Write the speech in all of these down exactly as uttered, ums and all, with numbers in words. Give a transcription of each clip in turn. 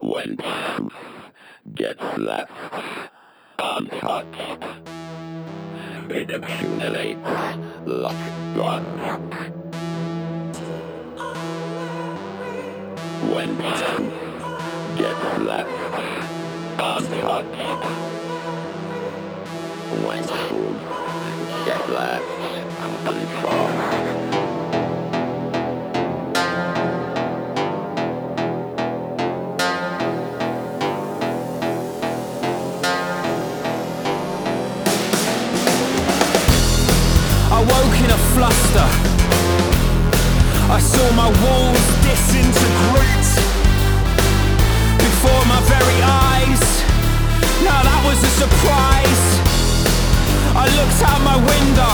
When truth gets left untouched, it accumulates like dust. When truth gets left untouched, when truth gets left untouched. I woke in a fluster. I saw my walls disintegrate before my very eyes. Now that was a surprise. I looked out my window.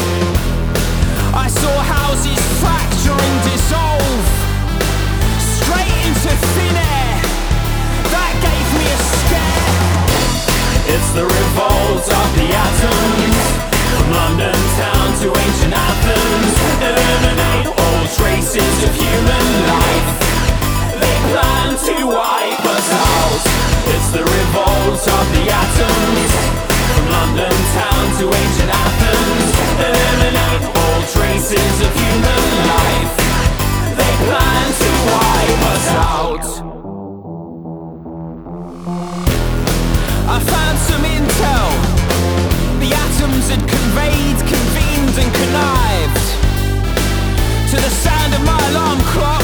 I saw houses fracture and dissolve straight into thin air. That gave me a scare. It's the revolt of the atoms, from London town to ancient Athens. Eliminate all traces of human life. They plan to wipe us out. It's the revolt of the atoms, from London town to ancient Athens. Eliminate all traces of human life. They plan to wipe us out. I found some intel. The atoms had conveyed, convened and connived to the sound of my alarm clock.